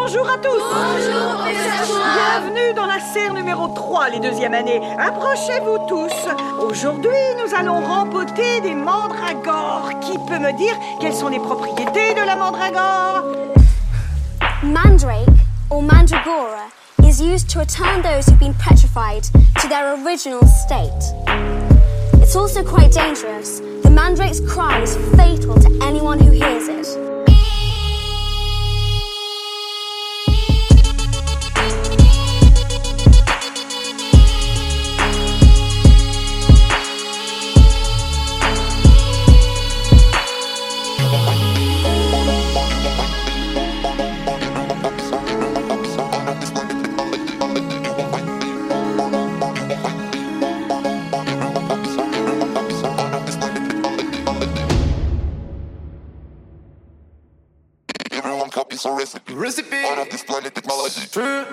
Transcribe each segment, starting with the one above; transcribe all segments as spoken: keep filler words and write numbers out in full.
Bonjour à tous. Bonjour, professeur Schwab. Bienvenue dans la serre numéro trois, les deuxième années. Approchez-vous tous. Aujourd'hui, nous allons rempoter des mandragores. Qui peut me dire quelles sont les propriétés de la mandragore? Mandrake, or mandragora, is used to return those who've been petrified to their original state. It's also quite dangerous. The mandrake's cry is fatal to anyone who hears it. Copies a recipe. Recipe. Out of this planet technology. True.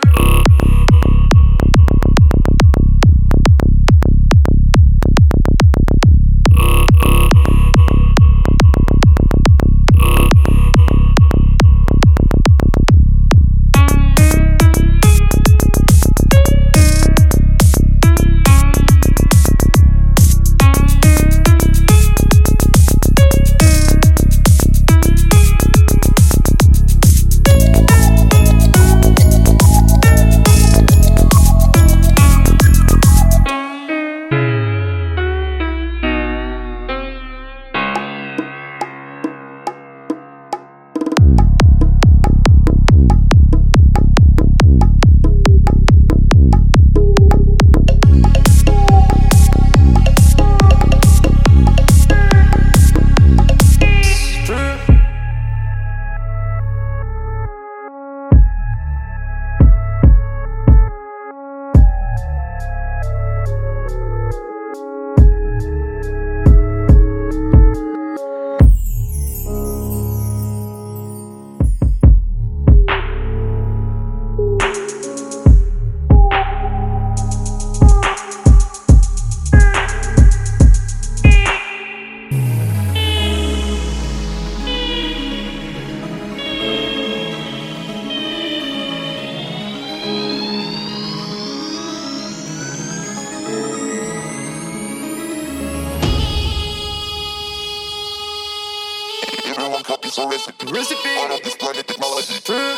Everyone copies a recipe. Recipe. Out of this planet technology. True.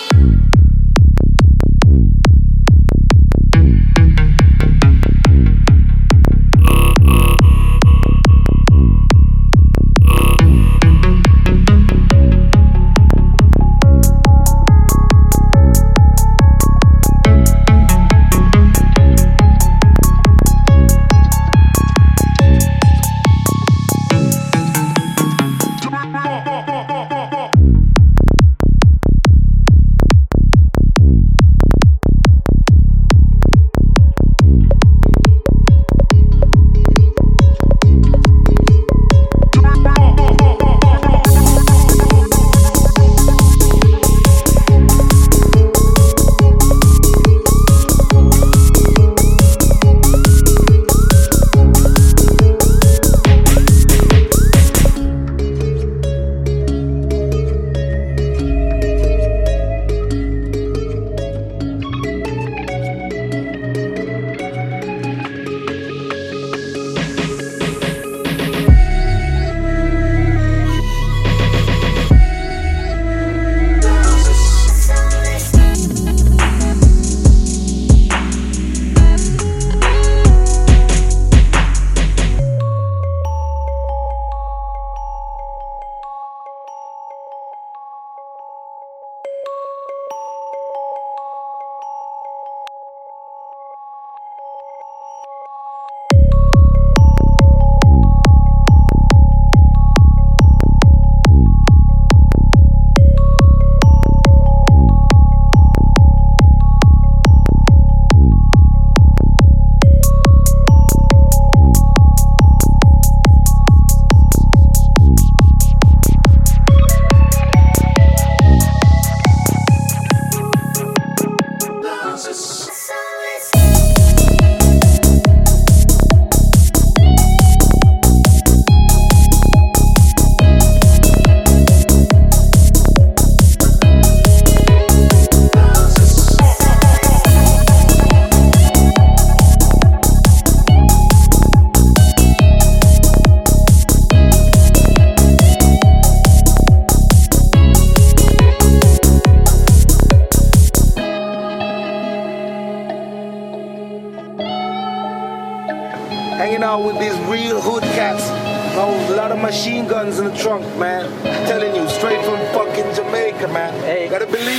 hanging out with these real hood cats. Oh, a lot of machine guns in the trunk, man. I'm telling you, straight from fucking Jamaica, man. Hey. Gotta believe.